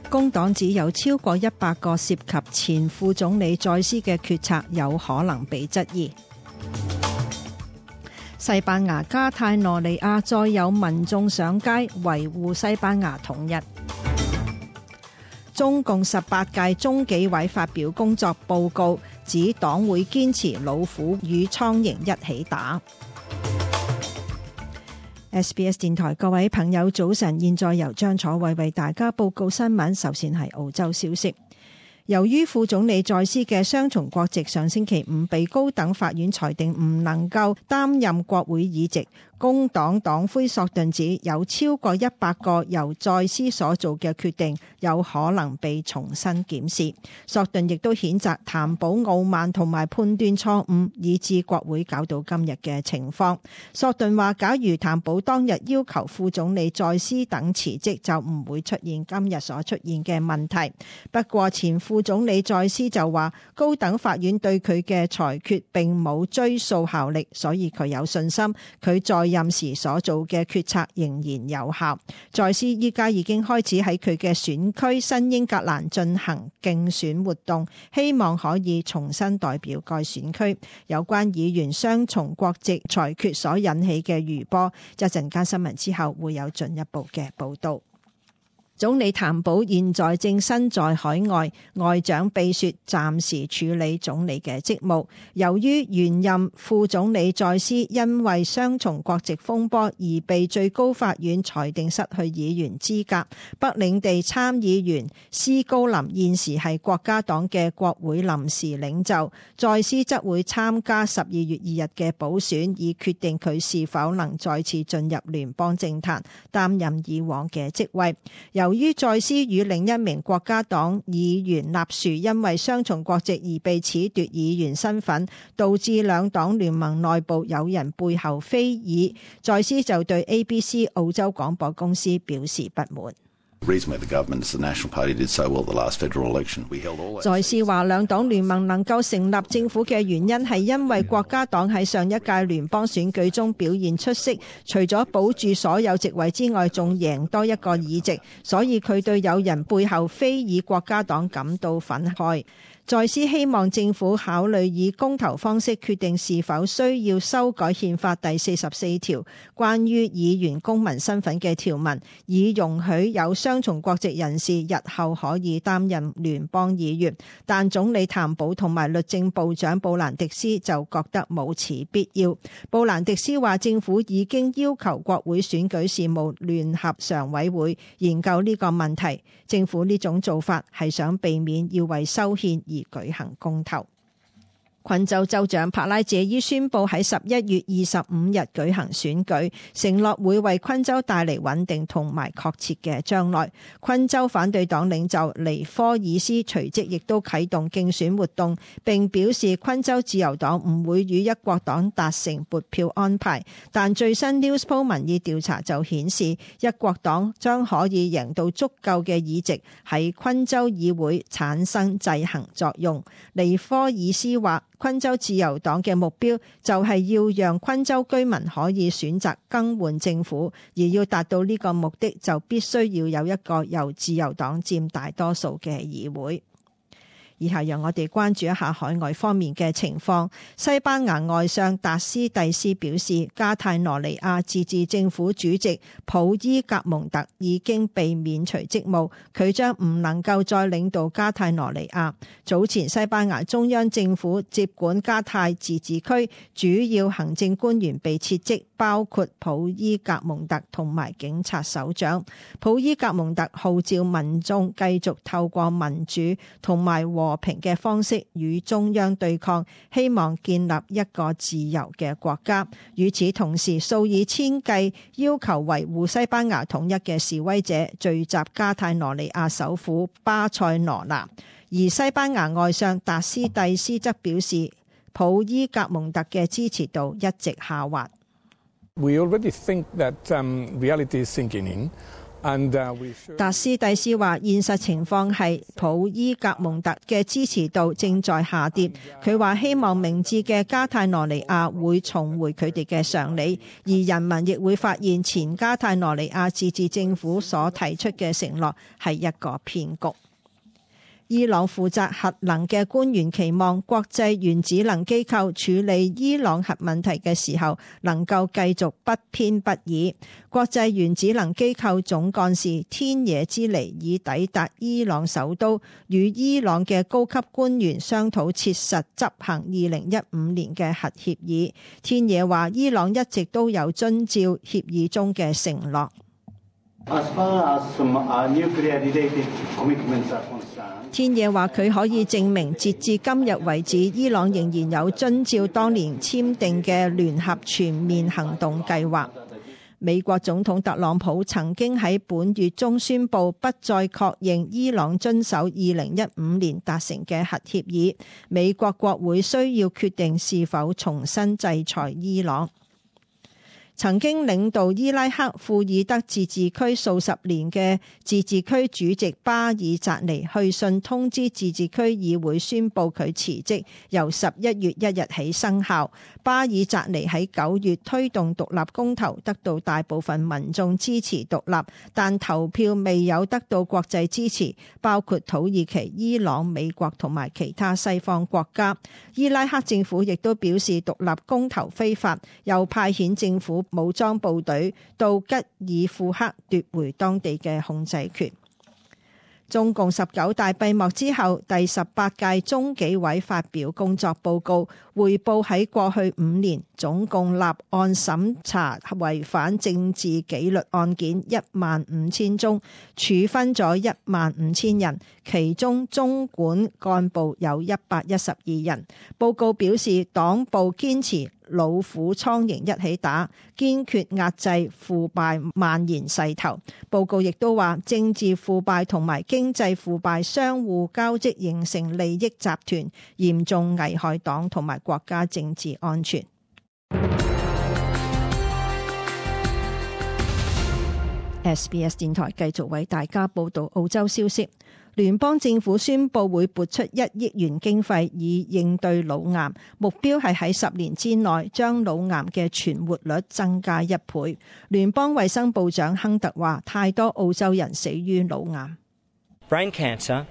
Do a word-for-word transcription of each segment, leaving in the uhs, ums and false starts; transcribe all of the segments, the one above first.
工黨指有超過一百個涉及前副總理再斯嘅決策有可能被質疑。西班牙加泰羅尼亞再有民眾上街維護西班牙統一。中共十八屆中紀委發表工作報告，指黨會堅持老虎與蒼蠅一起打。S B S 電台各位朋友早晨，現在由張楚慧為大家報告新聞。首先係澳洲消息。由於副總理再斯嘅雙重國籍上星期五被高等法院裁定唔能夠擔任國會議席，工黨黨魁索頓指有超過一百個由再斯所做嘅決定有可能被重新檢視。索頓亦都譴責譚寶傲慢同埋判斷錯誤，以致國會搞到今日嘅情況。索頓話，假如譚寶當日要求副總理再斯等辭職，就唔會出現今日所出現嘅問題。不過前副總理再斯就話，高等法院對佢嘅裁決並冇追溯效力，所以佢有信心佢在任時所做嘅決策仍然有效。再斯依家已經開始喺佢嘅選區新英格蘭進行競選活動，希望可以重新代表該選區。有關議員雙重國籍裁決所引起嘅餘波，一陣間新聞之後會有進一步嘅報道。總理譚寶現在正身在海外，外長秘書暫時處理總理嘅職務。由於原任副總理再斯因為雙重國籍風波而被最高法院裁定失去議員資格，北領地參議員斯高林現時係國家黨嘅國會臨時領袖，再斯則會參加十二月二日嘅補選，以決定佢是否能再次進入聯邦政壇擔任以往嘅職位。由由於再斯與另一名國家黨議員納殊因為雙重國籍而被褫奪議員身份，導致兩黨聯盟內部有人背後非議，再斯就對 A B C 澳洲廣播公司表示不滿。再斯話，兩黨聯盟能夠成立政府嘅原因係因為國家黨喺上一屆聯邦選舉中表現出色，除咗保住所有席位之外，仲贏多一個議席，所以佢對有人背後非議國家黨感到憤慨。再斯希望政府考慮以公投方式決定是否需要修改憲法第四十四條關於議員公民身份嘅條文，以容許有雙重國籍人士日後可以擔任聯邦議員。但總理譚寶同埋律政部長布蘭迪斯就覺得冇此必要。布蘭迪斯話，政府已經要求國會選舉事務聯合常委會研究呢個問題。政府呢種做法係想避免要為修憲而舉行公投。昆州州長帕拉謝伊宣布喺十一月二十五日舉行選舉，承諾會為昆州帶嚟穩定同埋確切嘅將來。昆州反對黨領袖尼科爾斯隨即亦都啟動競選活動，並表示昆州自由黨唔會與一國黨達成撥票安排。但最新 Newspoll 民意調查就顯示，一國黨將可以贏到足夠嘅議席，喺昆州議會產生制衡作用。尼科爾斯話，昆州自由黨嘅目標就係要讓昆州居民可以選擇更換政府，而要達到呢個目的，就必須要有一個由自由黨佔大多數嘅議會。以下讓我哋關注一下海外方面嘅情況。西班牙外相達斯蒂斯表示，加泰羅尼亞自治政府主席普伊格蒙特已經被免除職務，佢將唔能夠再領導加泰羅尼亞。早前西班牙中央政府接管加泰自治區，主要行政官員被撤職，包括普伊格蒙特同埋警察首長。普伊格蒙特號召民眾繼續透過民主同埋和和平嘅方式與中央對抗，希望建立一個自由嘅國家。與此同時，數以千計要求維護西班牙統一嘅示威者聚集加泰羅尼亞首府巴塞羅那，而西班牙外相達斯蒂斯則表示，普伊格蒙特嘅支持度一直下滑。 We already think that, um, reality is sinking in. 達斯蒂斯話：現實情況係普伊格蒙特嘅支持度正在下跌。佢話希望明智嘅加泰羅尼亞會重回佢哋嘅常理，而人民亦會發現前加泰羅尼亞自治政府所提出嘅承諾係一個騙局。伊朗負責核能嘅官員期望國際原子能機構處理伊朗核問題嘅時候能夠繼續不偏不倚。國際原子能機構總幹事天野之尼已抵達伊朗首都，與伊朗嘅高級官員商討切實執行二零一五年嘅核協議。天野話伊朗一直都有遵照協議中嘅承諾。天野話佢可以證明截至今日為止，伊朗仍然有遵照當年簽訂嘅聯合全面行動計劃。美國總統特朗普曾經喺本月中宣布不再確認伊朗遵守二零一五年達成嘅核協議，美國國會需要決定是否重新制裁伊朗。曾經領導伊拉克庫爾德自治區數十年嘅自治區主席巴爾扎尼去信通知自治區議會宣布佢辭職，由十一月一日起生效。巴爾扎尼喺九月推動獨立公投，得到大部分民眾支持獨立，但投票未有得到國際支持，包括土耳其、伊朗、美國同埋其他西方國家。伊拉克政府亦都表示獨立公投非法，又派遣政府武裝部隊到吉爾庫克奪回當地嘅控制權。中共十九大閉幕之後，第十八屆中紀委發表工作報告，匯報喺過去五年總共立案審查違反政治紀律案件一萬五千宗，處分咗一萬五千人，其中中管幹部有一百一十二人。報告表示，黨部堅持老虎蒼蠅一起打，堅決壓制腐敗蔓延勢頭。報告亦都話，政治腐敗同埋經濟腐敗相互交織，形成利益集團，嚴重危害黨同埋國家政治安全。S B S 電台繼續為大家報道澳洲消息。聯邦政府宣布會撥出一億元經費以應對腦癌，目標係喺十年之內將腦癌嘅存活率增加一倍。聯邦衛生部長亨特話：太多澳洲人死於腦癌。 Brain cancer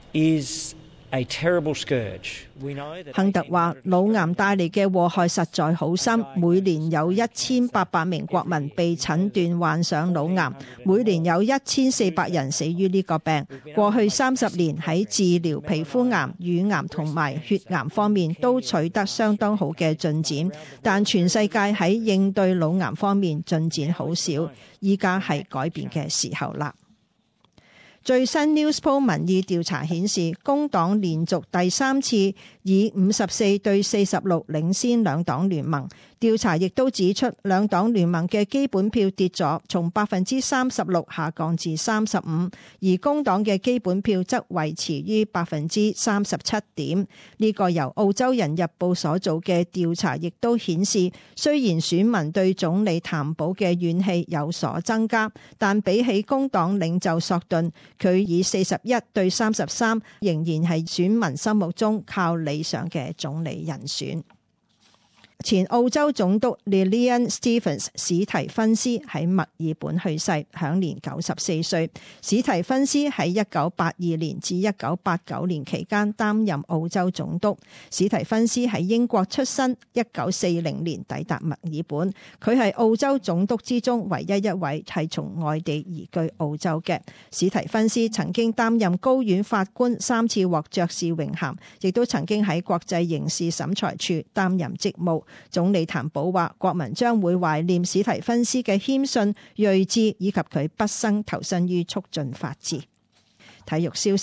is a terrible scourge. 亨特話：腦癌帶嚟嘅禍害實在好深，每年有一千八百名國民被診斷患上腦癌，每年有一千四百人死於呢個病。過去三十年喺治療皮膚癌、乳癌同埋血癌方面都取得相當好嘅進展，但全世界喺應對腦癌方面進展好少，依家係改變嘅時候啦。最新 Newspoll 民意調查顯示，工黨連續第三次以五十四對四十六領先兩黨聯盟。調查亦都指出，兩黨聯盟嘅基本票跌咗，從百分之三十六下降至三十五，而工黨嘅基本票則維持於百分之三十七點。呢個由澳洲人日報所做嘅調查亦都顯示，雖然選民對總理譚寶嘅怨氣有所增加，但比起工黨領袖索頓，佢以四十一對三十三，仍然係選民心目中靠理想嘅總理人選。前澳洲總督 Lillian Stephens 史提芬斯喺墨爾本去世，享年九十四歲。史提芬斯喺一九八二年至一九八九年期間擔任澳洲總督。史提芬斯喺英國出生，一九四零年抵達墨爾本。佢係澳洲總督之中唯一一位係從外地移居澳洲嘅。史提芬斯曾經擔任高院法官，三次獲爵士榮銜，亦都曾經喺國際刑事審裁處擔任職務。總理譚寶話：國民將會懷念史提芬斯嘅謙遜、睿智以及佢畢生投身於促進法治。體育消息，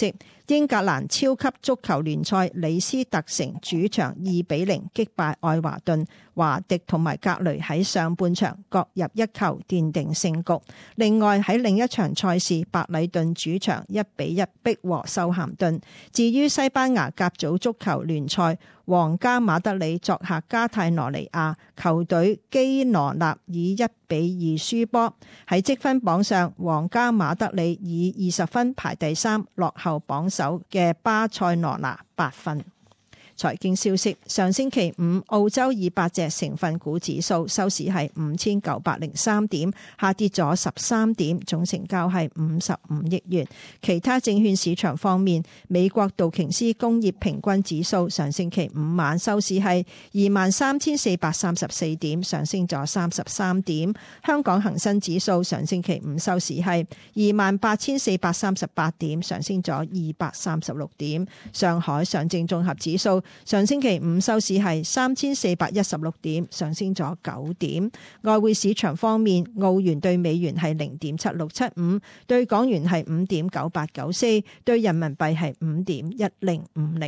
英格蘭超級足球聯賽，李斯特城主場二比零擊敗愛華頓，華迪同埋格雷喺上半場各入一球，奠定勝局。另外喺另一場賽事，白禮頓主場一比一逼和修咸頓。至於西班牙甲組足球聯賽，皇家馬德里作客加泰羅尼亞，球隊基羅納以一比二輸波。喺積分榜上，皇家馬德里以二十分排第三，落後榜首嘅巴塞羅那八分。財經消息，上星期五澳洲二百隻成分股指數收市係五千九百零三點，下跌咗十三點，總成交係五十五億元。其他證券市場方面，美國道瓊斯工業平均指數上星期五晚收市係二萬三千四百三十四點，上升咗三十三點。香港恒生指數上星期五收市係二萬八千四百三十八點，上升咗二百三十六點。上海上證綜合指數上星期五收市係三千四百一十六點，上升咗九點。外匯市場方面，澳元對美元係零點七六七五，對港元係五點九八九四，對人民幣係五點一零五零。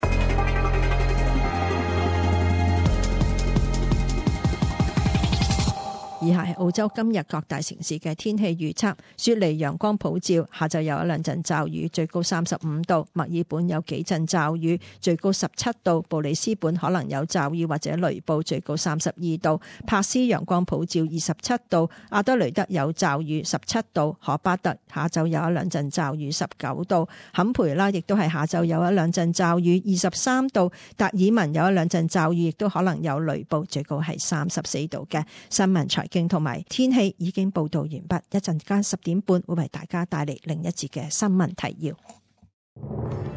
以下係澳洲今日各大城市嘅天氣預測：雪梨陽光普照，下晝有一兩陣驟雨，最高三十五度；墨爾本有幾陣驟雨，最高十七度；布里斯本可能有驟雨或者雷暴，最高三十二度；柏斯陽光普照，二十七度；阿德雷德有驟雨，十七度；荷巴特下晝有一兩陣驟雨，十九度；坎培拉亦都係下晝有一兩陣驟雨，二十三度；達爾文有一兩陣驟雨，亦都可能有雷暴，最高係三十四度嘅。新聞財經同埋天氣已經報道完畢，一陣間十點半會為大家帶嚟另一節嘅新聞提要。